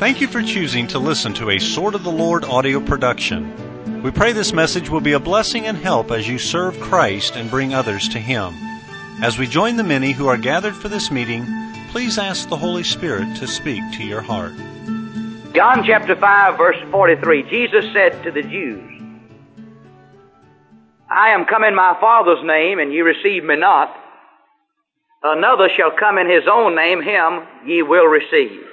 Thank you for choosing to listen to a Sword of the Lord audio production. We pray this message will be a blessing and help as you serve Christ and bring others to Him. As we join the many who are gathered for this meeting, please ask the Holy Spirit to speak to your heart. John chapter 5, verse 43, Jesus said to the Jews, I am come in my Father's name, and ye receive me not. Another shall come in his own name, him ye will receive.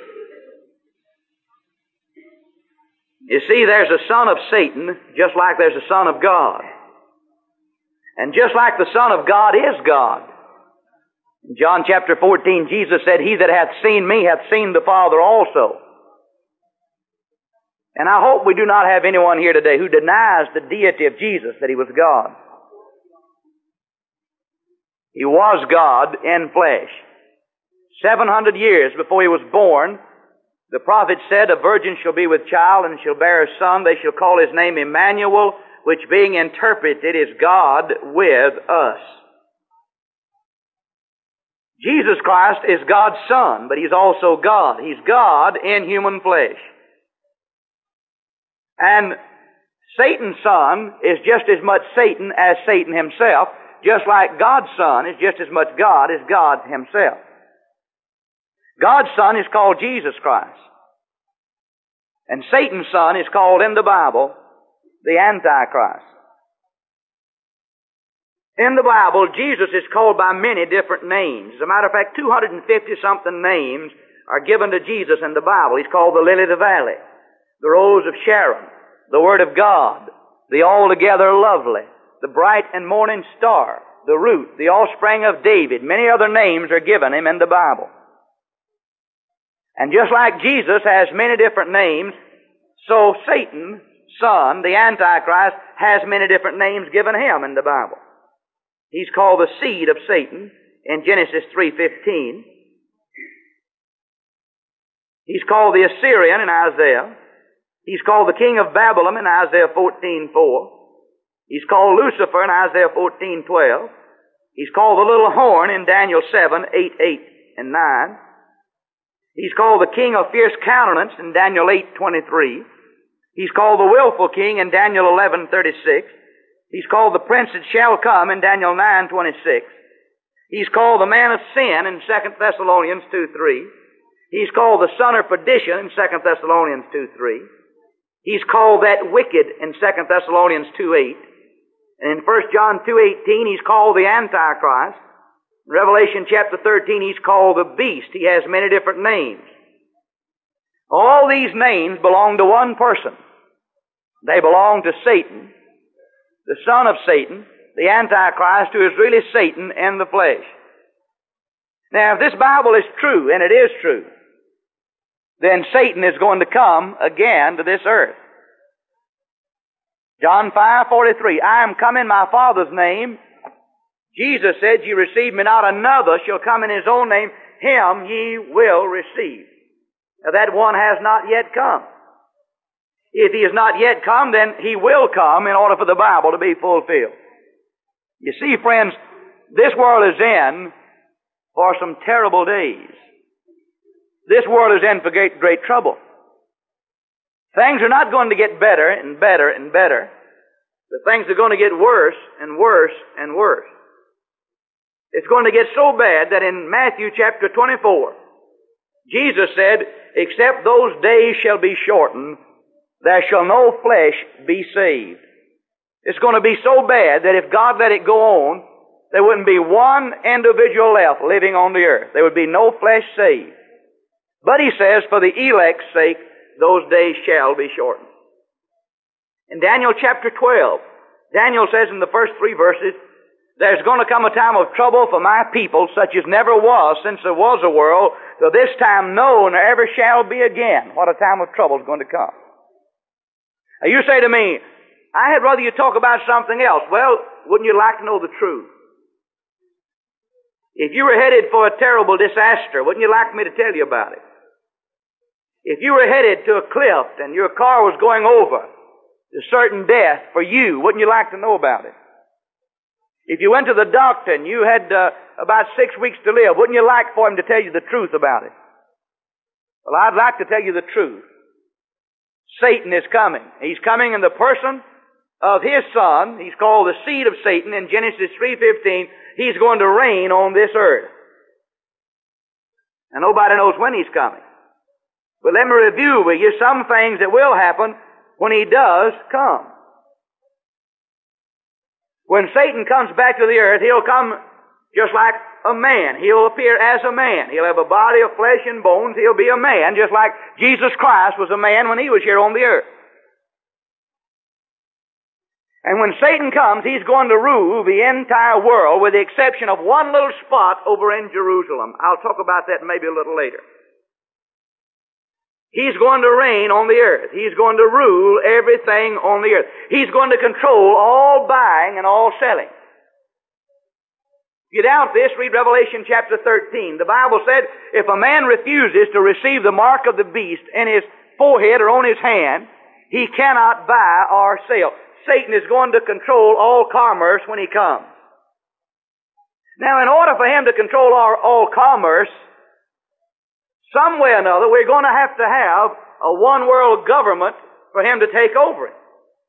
You see, there's a son of Satan, just like there's a son of God. And just like the Son of God is God. In John chapter 14, Jesus said, He that hath seen me hath seen the Father also. And I hope we do not have anyone here today who denies the deity of Jesus, that He was God. He was God in flesh. 700 years before He was born, the prophet said, A virgin shall be with child, and shall bear a son. They shall call his name Emmanuel, which being interpreted is God with us. Jesus Christ is God's Son, but He's also God. He's God in human flesh. And Satan's son is just as much Satan as Satan himself, just like God's Son is just as much God as God Himself. God's Son is called Jesus Christ. And Satan's son is called in the Bible the Antichrist. In the Bible, Jesus is called by many different names. As a matter of fact, 250-something names are given to Jesus in the Bible. He's called the Lily of the Valley, the Rose of Sharon, the Word of God, the Altogether Lovely, the Bright and Morning Star, the Root, the Offspring of David. Many other names are given Him in the Bible. And just like Jesus has many different names, so Satan, son, the Antichrist, has many different names given him in the Bible. He's called the seed of Satan in Genesis 3:15. He's called the Assyrian in Isaiah. He's called the king of Babylon in Isaiah 14:4. He's called Lucifer in Isaiah 14:12. He's called the little horn in Daniel 7:8 and 9. He's called the king of fierce countenance in Daniel 8:23. He's called the willful king in Daniel 11:36. He's called the prince that shall come in Daniel 9:26. He's called the man of sin in 2 Thessalonians 2:3. He's called the son of perdition in 2 Thessalonians 2:3. He's called that wicked in 2 Thessalonians 2:8. And in 1 John 2:18, he's called the Antichrist. In Revelation chapter 13, he's called the beast. He has many different names. All these names belong to one person. They belong to Satan, the son of Satan, the Antichrist, who is really Satan in the flesh. Now, if this Bible is true, and it is true, then Satan is going to come again to this earth. John 5:43, I am come in my Father's name. Jesus said, Ye receive me not, another shall come in his own name, him ye will receive. Now that one has not yet come. If he has not yet come, then he will come in order for the Bible to be fulfilled. You see, friends, this world is in for some terrible days. This world is in for great trouble. Things are not going to get better and better and better, but things are going to get worse and worse and worse. It's going to get so bad that in Matthew chapter 24, Jesus said, Except those days shall be shortened, there shall no flesh be saved. It's going to be so bad that if God let it go on, there wouldn't be one individual left living on the earth. There would be no flesh saved. But He says, for the elect's sake, those days shall be shortened. In Daniel chapter 12, Daniel says in the first 3 verses, There's going to come a time of trouble for my people, such as never was since there was a world, till this time no, nor ever shall be again. What a time of trouble is going to come. Now you say to me, I had rather you talk about something else. Well, wouldn't you like to know the truth? If you were headed for a terrible disaster, wouldn't you like me to tell you about it? If you were headed to a cliff and your car was going over to certain death for you, wouldn't you like to know about it? If you went to the doctor and you had about 6 weeks to live, wouldn't you like for him to tell you the truth about it? Well, I'd like to tell you the truth. Satan is coming. He's coming in the person of his son. He's called the seed of Satan in Genesis 3:15. He's going to reign on this earth. And nobody knows when he's coming. But let me review with you some things that will happen when he does come. When Satan comes back to the earth, he'll come just like a man. He'll appear as a man. He'll have a body of flesh and bones. He'll be a man, just like Jesus Christ was a man when he was here on the earth. And when Satan comes, he's going to rule the entire world with the exception of one little spot over in Jerusalem. I'll talk about that maybe a little later. He's going to reign on the earth. He's going to rule everything on the earth. He's going to control all buying and all selling. If you doubt this, read Revelation chapter 13. The Bible said, if a man refuses to receive the mark of the beast in his forehead or on his hand, he cannot buy or sell. Satan is going to control all commerce when he comes. Now, in order for him to control all commerce, some way or another, we're going to have a one-world government for him to take over it.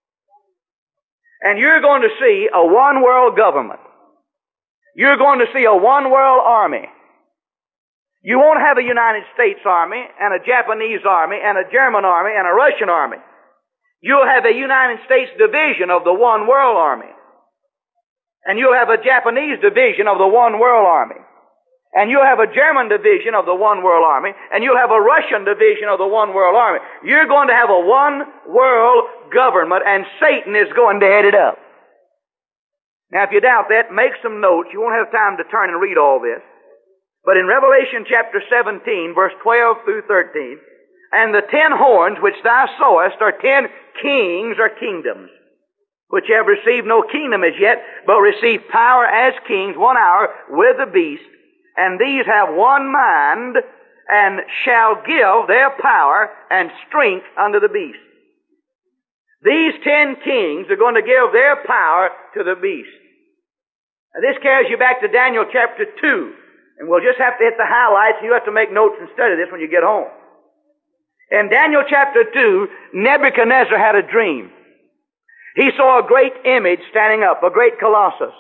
And you're going to see a one-world government. You're going to see a one-world army. You won't have a United States army and a Japanese army and a German army and a Russian army. You'll have a United States division of the one-world army. And you'll have a Japanese division of the one-world army. And you'll have a German division of the one-world army. And you'll have a Russian division of the one-world army. You're going to have a one-world government, and Satan is going to head it up. Now, if you doubt that, make some notes. You won't have time to turn and read all this. But in Revelation chapter 17, verse 12 through 13, and the 10 horns which thou sawest are 10 kings or kingdoms, which have received no kingdom as yet, but receive power as kings 1 hour with the beast. And these have one mind, and shall give their power and strength unto the beast. These 10 kings are going to give their power to the beast. Now, this carries you back to Daniel chapter 2. And we'll just have to hit the highlights, and you have to make notes and study this when you get home. In Daniel chapter 2, Nebuchadnezzar had a dream. He saw a great image standing up, a great colossus.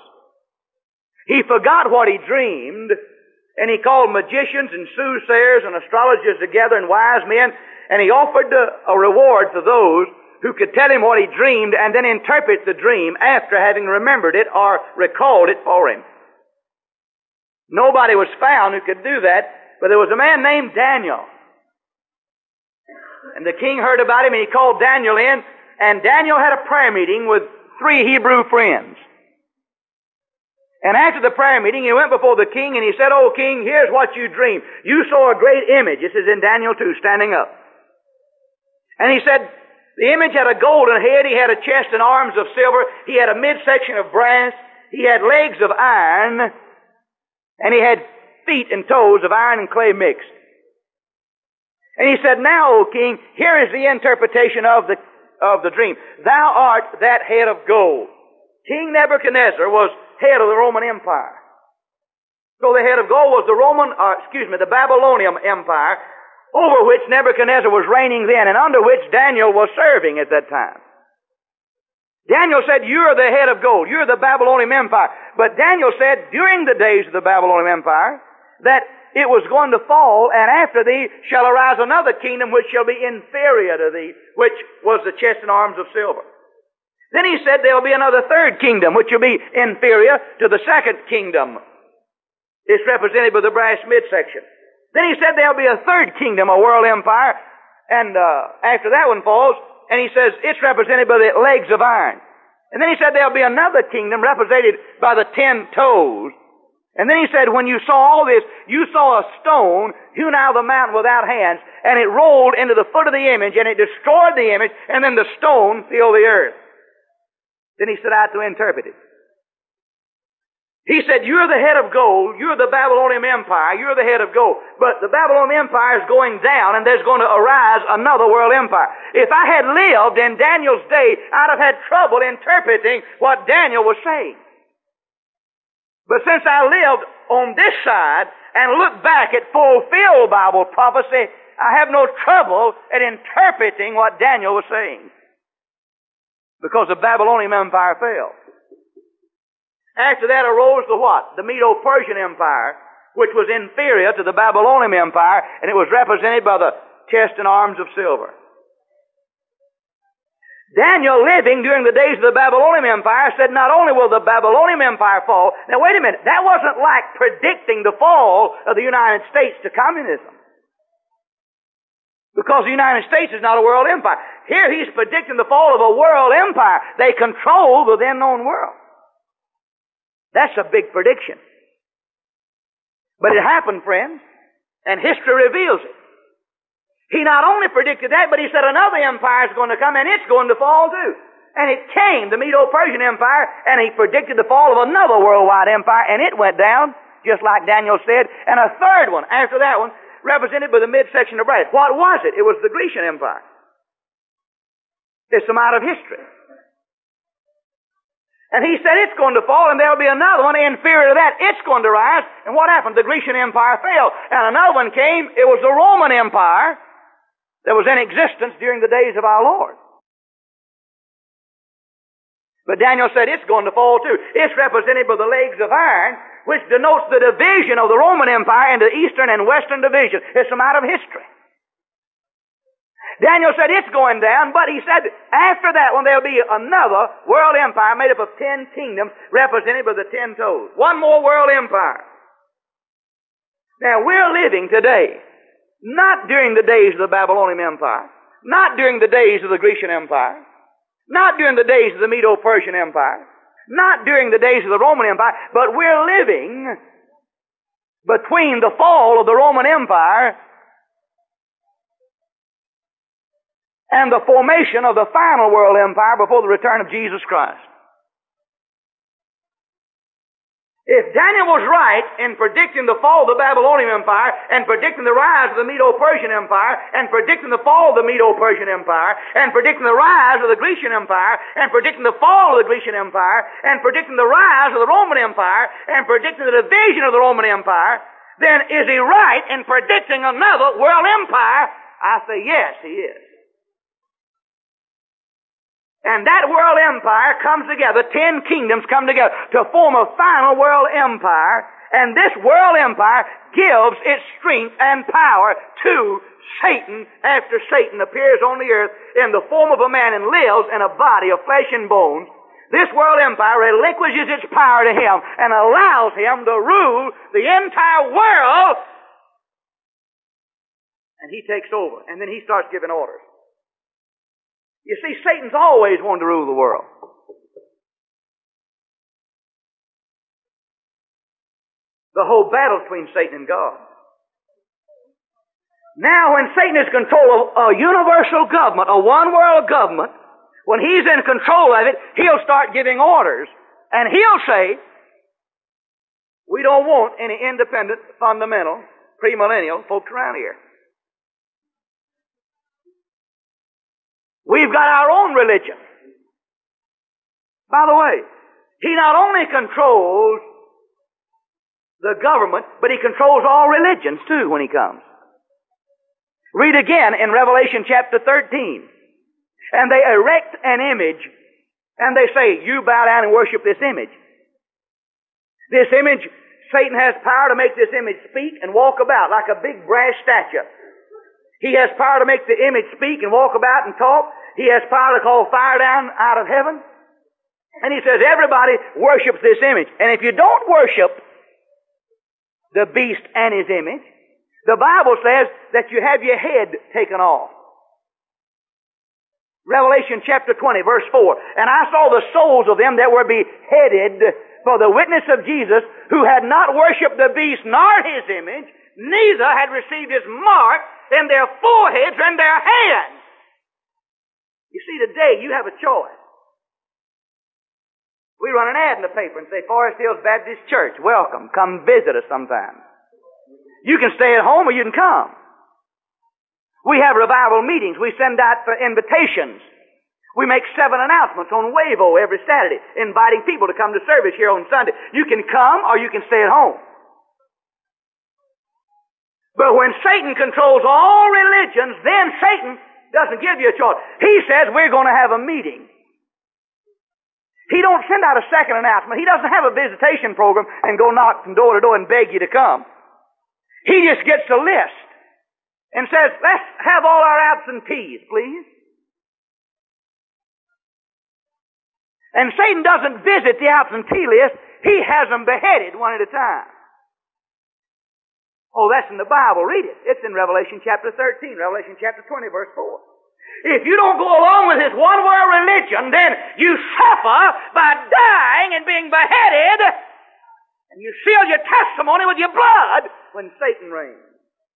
He forgot what he dreamed, and he called magicians and soothsayers and astrologers together and wise men, and he offered a reward for those who could tell him what he dreamed and then interpret the dream after having remembered it or recalled it for him. Nobody was found who could do that, but there was a man named Daniel. And the king heard about him, and he called Daniel in, and Daniel had a prayer meeting with 3 Hebrew friends. And after the prayer meeting, he went before the king, and he said, "Oh, king, here's what you dreamed. You saw a great image." This is in Daniel 2, standing up. And he said, the image had a golden head, he had a chest and arms of silver, he had a midsection of brass, he had legs of iron, and he had feet and toes of iron and clay mixed. And he said, "Now, O king, here is the interpretation of the dream. Thou art that head of gold." King Nebuchadnezzar was head of the Roman Empire. So the head of gold was the Babylonian Empire, over which Nebuchadnezzar was reigning then, and under which Daniel was serving at that time. Daniel said, "You're the head of gold. You're the Babylonian Empire." But Daniel said, during the days of the Babylonian Empire, that it was going to fall, and after thee shall arise another kingdom which shall be inferior to thee, which was the chest and arms of silver. Then he said there will be another third kingdom which will be inferior to the second kingdom. It's represented by the brass midsection. Then he said there'll be a third kingdom, a world empire, and after that one falls, and he says it's represented by the legs of iron. And then he said there'll be another kingdom represented by the 10 toes. And then he said, when you saw all this, you saw a stone hewn out of the mountain without hands, and it rolled into the foot of the image, and it destroyed the image, and then the stone filled the earth. Then he set out to interpret it. He said, "You're the head of gold, you're the Babylonian Empire, you're the head of gold. But the Babylonian Empire is going down, and there's going to arise another world empire." If I had lived in Daniel's day, I'd have had trouble interpreting what Daniel was saying. But since I lived on this side and looked back at fulfilled Bible prophecy, I have no trouble at interpreting what Daniel was saying. Because the Babylonian Empire fell. After that arose the what? The Medo-Persian Empire, which was inferior to the Babylonian Empire, and it was represented by the chest and arms of silver. Daniel, living during the days of the Babylonian Empire, said not only will the Babylonian Empire fall. Now wait a minute, that wasn't like predicting the fall of the United States to communism. Because the United States is not a world empire. Here he's predicting the fall of a world empire. They control the then known world. That's a big prediction. But it happened, friends, and history reveals it. He not only predicted that, but he said another empire is going to come, and it's going to fall too. And it came, the Medo-Persian Empire, and he predicted the fall of another worldwide empire, and it went down, just like Daniel said, and a third one, after that one, represented by the midsection of brass. What was it? It was the Grecian Empire. It's a matter of history. And he said it's going to fall, and there'll be another one inferior to that. It's going to rise. And what happened? The Grecian Empire fell. And another one came. It was the Roman Empire that was in existence during the days of our Lord. But Daniel said it's going to fall too. It's represented by the legs of iron, which denotes the division of the Roman Empire into Eastern and Western division. It's a matter of history. Daniel said it's going down, but he said after that one there'll be another world empire made up of 10 kingdoms represented by the 10 toes. One more world empire. Now we're living today, not during the days of the Babylonian Empire, not during the days of the Grecian Empire, not during the days of the Medo-Persian Empire, not during the days of the Roman Empire, but we're living between the fall of the Roman Empire and the formation of the final world empire before the return of Jesus Christ. If Daniel was right in predicting the fall of the Babylonian Empire and predicting the rise of the Medo-Persian Empire and predicting the fall of the Medo-Persian Empire and predicting the rise of the Grecian Empire and predicting the fall of the Grecian Empire and predicting the rise of the Roman Empire and predicting the division of the Roman Empire, then is he right in predicting another world empire? I say yes, he is. And that world empire comes together, 10 kingdoms come together to form a final world empire, and this world empire gives its strength and power to Satan after Satan appears on the earth in the form of a man and lives in a body of flesh and bones. This world empire relinquishes its power to him and allows him to rule the entire world, and he takes over, and then he starts giving orders. You see, Satan's always wanted to rule the world. The whole battle between Satan and God. Now, when Satan is in control of a universal government, a one-world government, when he's in control of it, he'll start giving orders. And he'll say, we don't want any independent, fundamental, premillennial folks around here. We've got our own religion. By the way, he not only controls the government, but he controls all religions too when he comes. Read again in Revelation chapter 13. And they erect an image, and they say, you bow down and worship this image. This image, Satan has power to make this image speak and walk about like a big brass statue. He has power to make the image speak and walk about and talk. He has power to call fire down out of heaven. And he says everybody worships this image. And if you don't worship the beast and his image, the Bible says that you have your head taken off. Revelation chapter 20, verse 4. And I saw the souls of them that were beheaded for the witness of Jesus, who had not worshipped the beast nor his image, neither had received his mark in their foreheads and their hands. You see, today you have a choice. We run an ad in the paper and say, Forest Hills Baptist Church, welcome. Come visit us sometime. You can stay at home or you can come. We have revival meetings. We send out for invitations. We make 7 announcements on Wavo every Saturday, inviting people to come to service here on Sunday. You can come or you can stay at home. But when Satan controls all religions, then Satan doesn't give you a choice. He says we're going to have a meeting. He don't send out a second announcement. He doesn't have a visitation program and go knock from door to door and beg you to come. He just gets a list and says, let's have all our absentees, please. And Satan doesn't visit the absentee list. He has them beheaded one at a time. Oh, that's in the Bible. Read it. It's in Revelation chapter 13, Revelation chapter 20, verse 4. If you don't go along with this one-world religion, then you suffer by dying and being beheaded, and you seal your testimony with your blood when Satan reigns.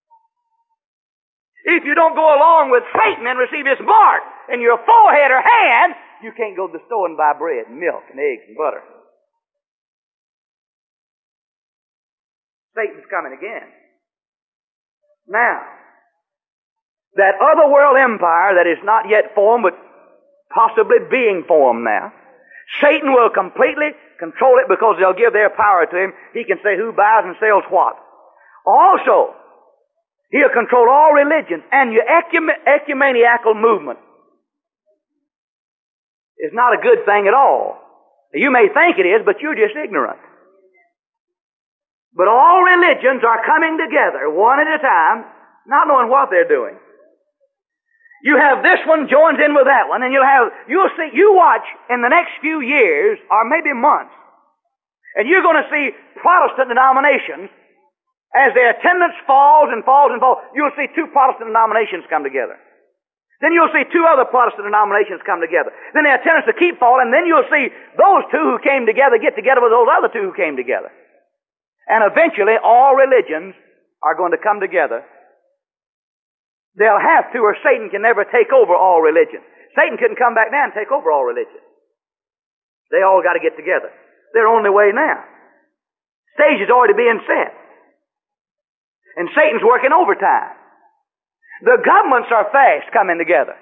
If you don't go along with Satan and receive his mark in your forehead or hand, you can't go to the store and buy bread and milk and eggs and butter. Satan's coming again. Now, that other world empire that is not yet formed, but possibly being formed now, Satan will completely control it because they'll give their power to him. He can say who buys and sells what. Also, he'll control all religions, and your ecumenical movement is not a good thing at all. You may think it is, but you're just ignorant. But all religions are coming together, one at a time, not knowing what they're doing. You have this one joins in with that one, and you watch in the next few years, or maybe months, and you're going to see Protestant denominations, as their attendance falls and falls and falls, you'll see two Protestant denominations come together. Then you'll see two other Protestant denominations come together. Then their attendance will keep falling, then you'll see those two who came together get together with those other two who came together. And eventually, all religions are going to come together. They'll have to, or Satan can never take over all religion. Satan couldn't come back now and take over all religion. They all got to get together. They're on their way now. Stage is already being set. And Satan's working overtime. The governments are fast coming together.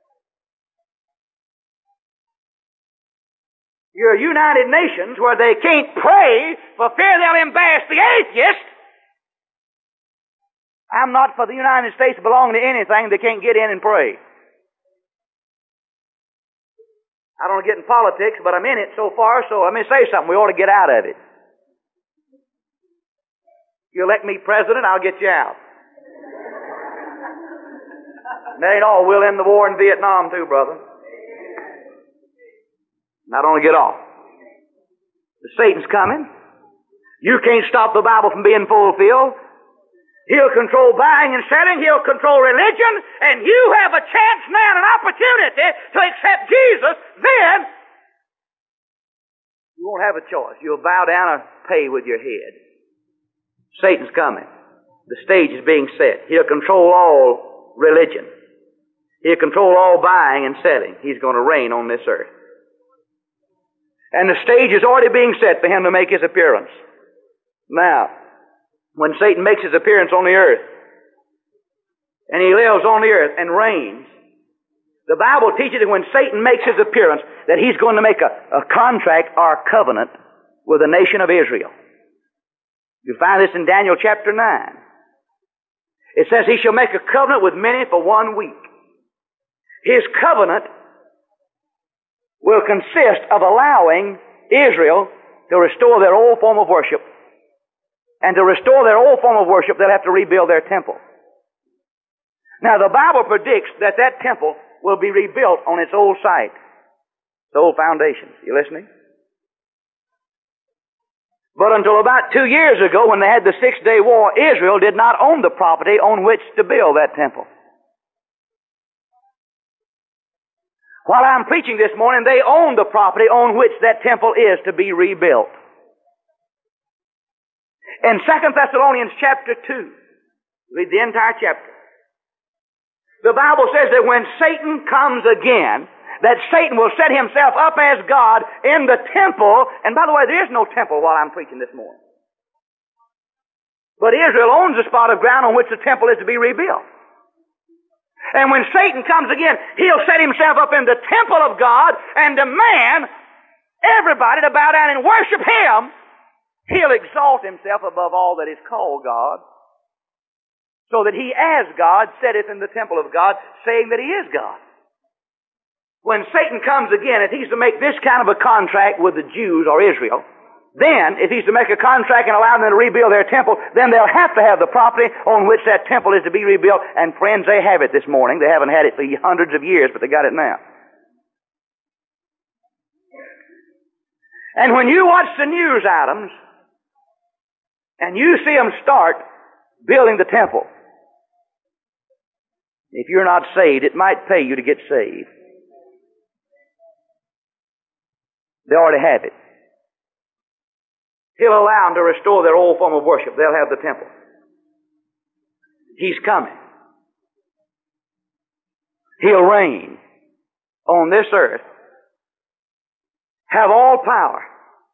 Your United Nations, where they can't pray for fear they'll embarrass the atheist. I'm not for the United States belonging to anything they can't get in and pray. I don't get in politics, but I'm in it so far, so let me say something. We ought to get out of it. You elect me president, I'll get you out. That ain't all. We'll end the war in Vietnam too, brother. Not only get off. But Satan's coming. You can't stop the Bible from being fulfilled. He'll control buying and selling. He'll control religion. And you have a chance now, an opportunity to accept Jesus. Then you won't have a choice. You'll bow down or pay with your head. Satan's coming. The stage is being set. He'll control all religion. He'll control all buying and selling. He's going to reign on this earth. And the stage is already being set for him to make his appearance. Now, when Satan makes his appearance on the earth, and he lives on the earth and reigns, the Bible teaches that when Satan makes his appearance, that he's going to make a contract or a covenant with the nation of Israel. You find this in Daniel chapter 9. It says he shall make a covenant with many for 1 week. His covenant will consist of allowing Israel to restore their old form of worship. And to restore their old form of worship, they'll have to rebuild their temple. Now, the Bible predicts that that temple will be rebuilt on its old site, the old foundations. You listening? But until about 2 years ago, when they had the 6-day war, Israel did not own the property on which to build that temple. While I'm preaching this morning, they own the property on which that temple is to be rebuilt. In 2 Thessalonians chapter 2, read the entire chapter. The Bible says that when Satan comes again, that Satan will set himself up as God in the temple. And by the way, there is no temple while I'm preaching this morning. But Israel owns a spot of ground on which the temple is to be rebuilt. And when Satan comes again, he'll set himself up in the temple of God and demand everybody to bow down and worship him. He'll exalt himself above all that is called God. so that he as God sitteth in the temple of God, saying that he is God. When Satan comes again, if he's to make this kind of a contract with the Jews or Israel, then if he's to make a contract and allow them to rebuild their temple, then they'll have to have the property on which that temple is to be rebuilt. And friends, they have it this morning. They haven't had it for hundreds of years, but they got it now. And when you watch the news items, and you see them start building the temple, if you're not saved, it might pay you to get saved. They already have it. He'll allow them to restore their old form of worship. They'll have the temple. He's coming. He'll reign on this earth, have all power.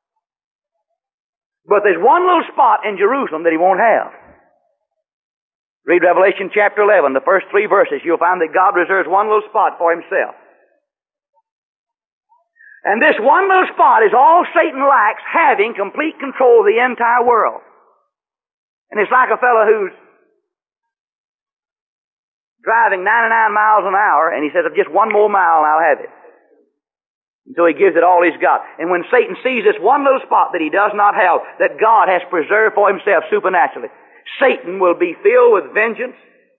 But there's one little spot in Jerusalem that he won't have. Read Revelation chapter 11, the first 3 verses. You'll find that God reserves one little spot for himself. And this one little spot is all Satan lacks, having complete control of the entire world. And it's like a fellow who's driving 99 miles an hour, and he says, just one more mile and I'll have it. And so he gives it all he's got. And when Satan sees this one little spot that he does not have, that God has preserved for himself supernaturally, Satan will be filled with vengeance,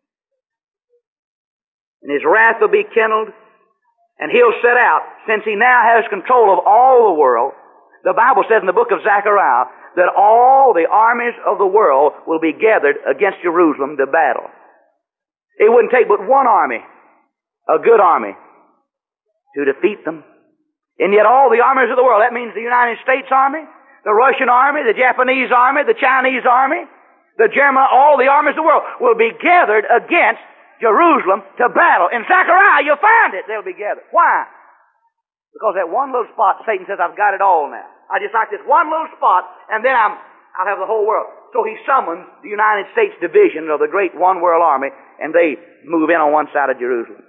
and his wrath will be kindled, and he'll set out, since he now has control of all the world. The Bible says in the book of Zechariah that all the armies of the world will be gathered against Jerusalem to battle. It wouldn't take but one army, a good army, to defeat them. And yet all the armies of the world, that means the United States Army, the Russian Army, the Japanese Army, the Chinese Army, the German, all the armies of the world will be gathered against Jerusalem to battle. In Zechariah, you'll find it. They'll be gathered. Why? Because that one little spot, Satan says, I've got it all now. I just like this one little spot, and then I'll have the whole world. So he summons the United States division of the great one world army, and they move in on one side of Jerusalem.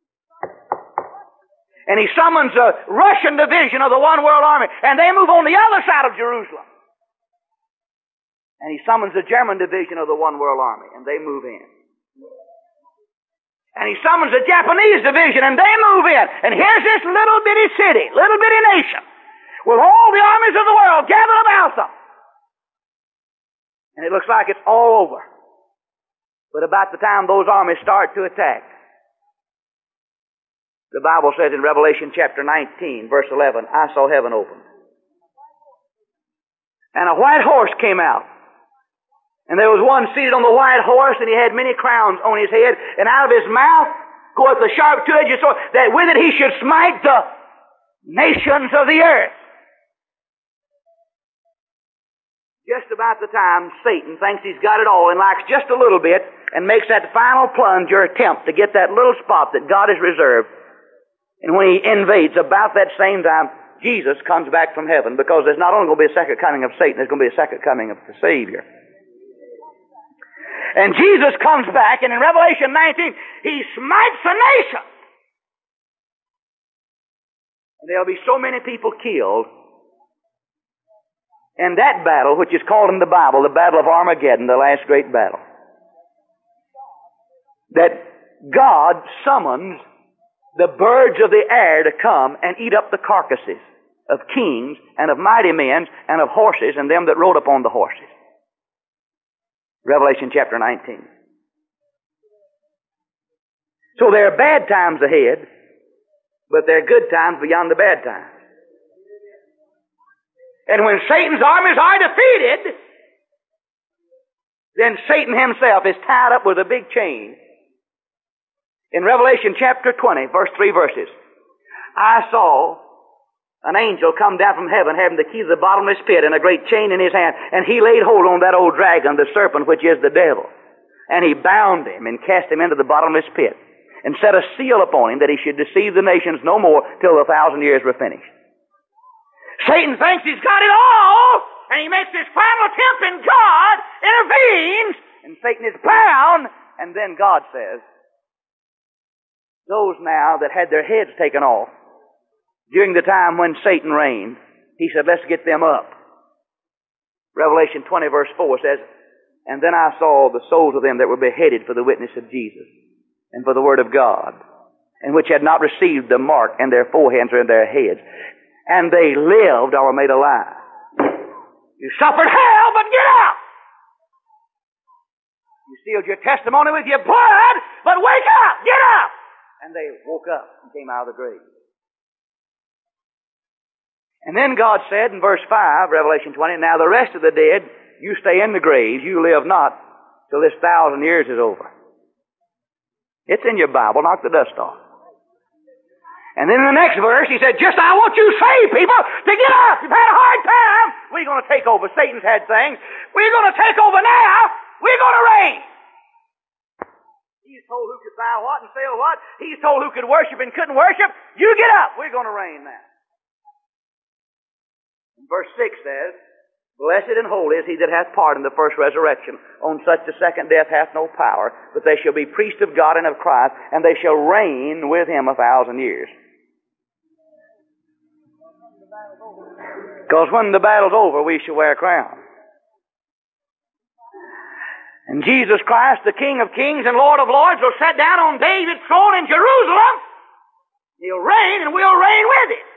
And he summons the Russian division of the one world army, and they move on the other side of Jerusalem. And he summons the German division of the one world army, and they move in. And he summons the Japanese division, and they move in. And here's this little bitty city, little bitty nation, with all the armies of the world gathered about them. And it looks like it's all over. But about the time those armies start to attack, the Bible says in Revelation chapter 19, verse 11, I saw heaven opened. And a white horse came out. And there was one seated on the white horse, and he had many crowns on his head, and out of his mouth goeth the sharp two-edged sword, that with it he should smite the nations of the earth. Just about the time Satan thinks he's got it all and likes just a little bit, and makes that final plunge or attempt to get that little spot that God has reserved, and when he invades, about that same time, Jesus comes back from heaven, because there's not only going to be a second coming of Satan, there's going to be a second coming of the Savior. And Jesus comes back, and in Revelation 19, he smites the nation. And there'll be so many people killed in that battle, which is called in the Bible the Battle of Armageddon, the last great battle, that God summons the birds of the air to come and eat up the carcasses of kings and of mighty men and of horses and them that rode upon the horses. Revelation chapter 19. So there are bad times ahead, but there are good times beyond the bad times. And when Satan's armies are defeated, then Satan himself is tied up with a big chain. In Revelation chapter 20, verse 3 verses, I saw an angel come down from heaven having the key of the bottomless pit and a great chain in his hand, and he laid hold on that old dragon, the serpent, which is the devil. And he bound him and cast him into the bottomless pit and set a seal upon him that he should deceive the nations no more till the 1,000 years were finished. Satan thinks he's got it all, and he makes this final attempt, and God intervenes, and Satan is bound, and then God says, those now that had their heads taken off during the time when Satan reigned, he said, let's get them up. Revelation 20 verse 4 says, And then I saw the souls of them that were beheaded for the witness of Jesus and for the word of God, and which had not received the mark in their foreheads or in their heads. And they lived or were made alive. You suffered hell, but get out! You sealed your testimony with your blood, but wake up! Get up! And they woke up and came out of the grave. And then God said in verse 5, Revelation 20, now the rest of the dead, you stay in the graves, you live not till this 1,000 years is over. It's in your Bible, knock the dust off. And then in the next verse, he said, just I want you saved people to get up. You've had a hard time. We're going to take over. Satan's had things. We're going to take over now. We're going to reign. He's told who could buy what and sell what. He's told who could worship and couldn't worship. You get up. We're going to reign now. And verse 6 says, blessed and holy is he that hath part in the first resurrection. On such the second death hath no power, but they shall be priests of God and of Christ, and they shall reign with him 1,000 years. Because when the battle's over, we shall wear a crown. And Jesus Christ, the King of kings and Lord of lords, will sit down on David's throne in Jerusalem. He'll reign, and we'll reign with him.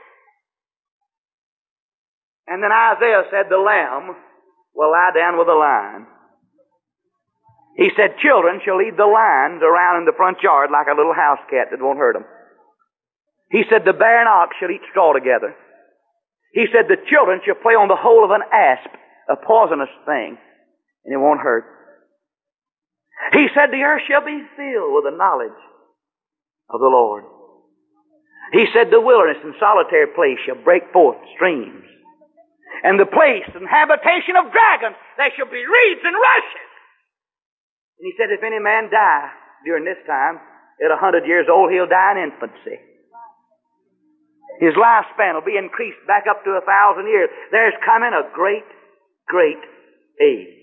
And then Isaiah said, the lamb will lie down with the lion. He said, children shall lead the lions around in the front yard like a little house cat that won't hurt them. He said, the bear and ox shall eat straw together. He said, the children shall play on the hole of an asp, a poisonous thing, and it won't hurt. He said, the earth shall be filled with the knowledge of the Lord. He said, the wilderness and solitary place shall break forth streams. And the place and habitation of dragons, there shall be reeds and rushes. And he said, if any man die during this time, at 100 years old, he'll die in infancy. His lifespan will be increased back up to 1,000 years. There's coming a great, great age.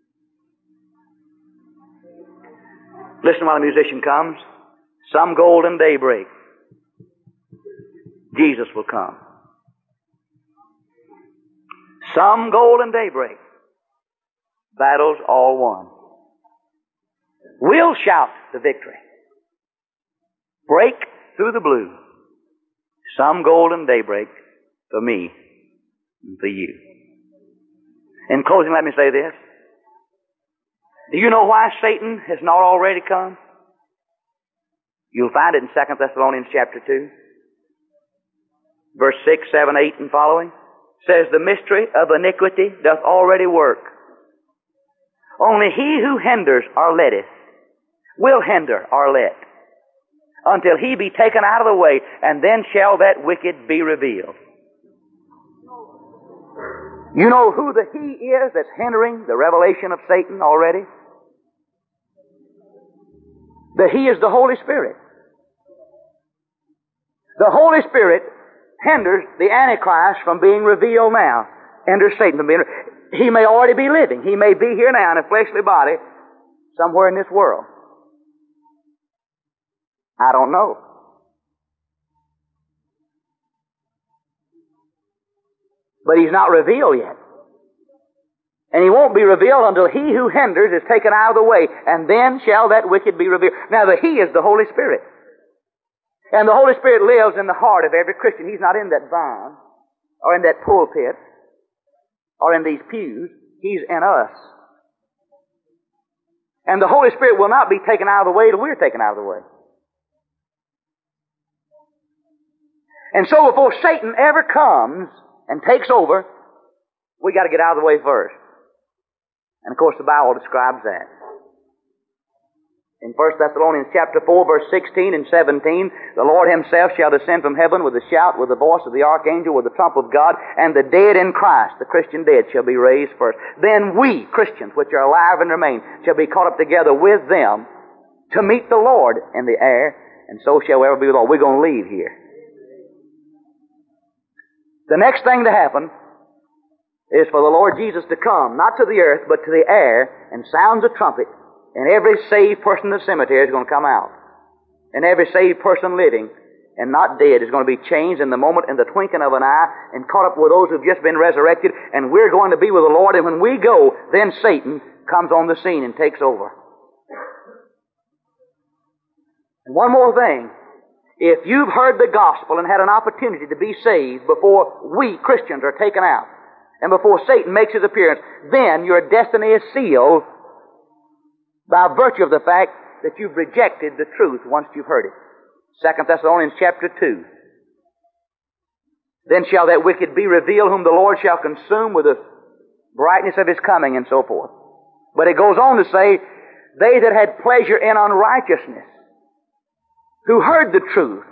Listen while the musician comes. Some golden daybreak, Jesus will come. Some golden daybreak, battles all won. We'll shout the victory. Break through the blue. Some golden daybreak for me and for you. In closing, let me say this. Do you know why Satan has not already come? You'll find it in 2 Thessalonians chapter 2. Verse 6, 7, 8 and following. Says, the mystery of iniquity doth already work. Only he who hinders or letteth will hinder or let, until he be taken out of the way, and then shall that wicked be revealed. You know who the he is that's hindering the revelation of Satan already? The he is the Holy Spirit. The Holy Spirit hinders the Antichrist from being revealed now. Hinders Satan from being revealed. He may already be living. He may be here now in a fleshly body somewhere in this world. I don't know. But he's not revealed yet. And he won't be revealed until he who hinders is taken out of the way, and then shall that wicked be revealed. Now the he is the Holy Spirit. And the Holy Spirit lives in the heart of every Christian. He's not in that barn, or in that pulpit, or in these pews. He's in us. And the Holy Spirit will not be taken out of the way till we're taken out of the way. And so before Satan ever comes and takes over, we got to get out of the way first. And of course the Bible describes that. In 1 Thessalonians chapter 4, verse 16 and 17, the Lord himself shall descend from heaven with a shout, with the voice of the archangel, with the trump of God, and the dead in Christ, the Christian dead, shall be raised first. Then we, Christians, which are alive and remain, shall be caught up together with them to meet the Lord in the air, and so shall we ever be with the Lord. We're going to leave here. The next thing to happen is for the Lord Jesus to come, not to the earth, but to the air, and sounds a trumpet, and every saved person in the cemetery is going to come out. And every saved person living and not dead is going to be changed in the moment, in the twinkling of an eye, and caught up with those who've just been resurrected, and we're going to be with the Lord, and when we go, then Satan comes on the scene and takes over. And one more thing. If you've heard the gospel and had an opportunity to be saved before we Christians are taken out, and before Satan makes his appearance, then your destiny is sealed by virtue of the fact that you've rejected the truth once you've heard it. 2 Thessalonians chapter 2. Then shall that wicked be revealed whom the Lord shall consume with the brightness of his coming, and so forth. But it goes on to say, they that had pleasure in unrighteousness, who heard the truth,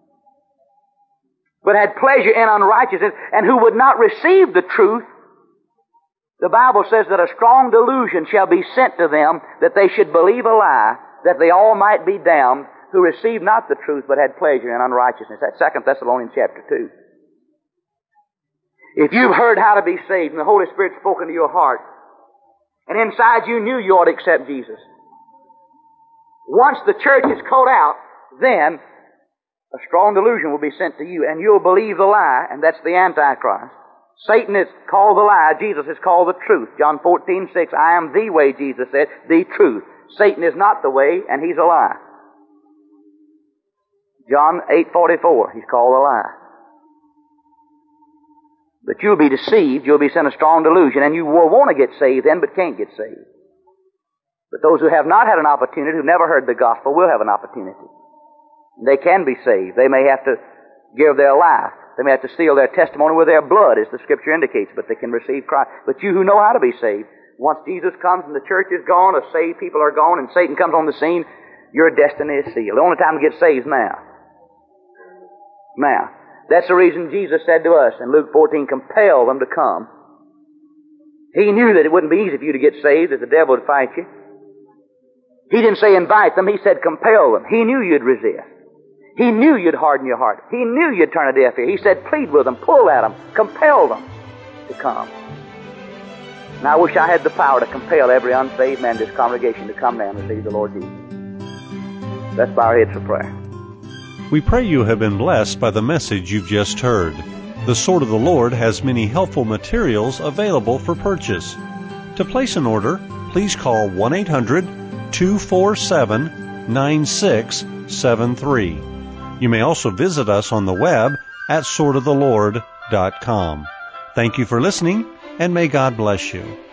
but had pleasure in unrighteousness, and who would not receive the truth, the Bible says that a strong delusion shall be sent to them, that they should believe a lie, that they all might be damned, who received not the truth, but had pleasure in unrighteousness. That's 2 Thessalonians chapter 2. If you've heard how to be saved, and the Holy Spirit's spoken to your heart, and inside you knew you ought to accept Jesus, once the church is caught out, then a strong delusion will be sent to you, and you'll believe the lie, and that's the Antichrist. Satan is called the lie, Jesus is called the truth. John 14:6, I am the way, Jesus said, the truth. Satan is not the way, and he's a lie. John 8:44, he's called a lie. But you'll be deceived, you'll be sent a strong delusion, and you will want to get saved then, but can't get saved. But those who have not had an opportunity, who've never heard the gospel, will have an opportunity. They can be saved. They may have to give their life. They may have to seal their testimony with their blood, as the Scripture indicates, but they can receive Christ. But you who know how to be saved, once Jesus comes and the church is gone, or saved people are gone, and Satan comes on the scene, your destiny is sealed. The only time to get saved is now. Now. That's the reason Jesus said to us in Luke 14, compel them to come. He knew that it wouldn't be easy for you to get saved, that the devil would fight you. He didn't say invite them, he said compel them. He knew you'd resist. He knew you'd harden your heart. He knew you'd turn a deaf ear. He said plead with them, pull at them, compel them to come. And I wish I had the power to compel every unsaved man in this congregation to come now and receive the Lord Jesus. Let's bow our heads for prayer. We pray you have been blessed by the message you've just heard. The Sword of the Lord has many helpful materials available for purchase. To place an order, please call 1-800-247-9673. You may also visit us on the web at swordoftheLord.com. Thank you for listening, and may God bless you.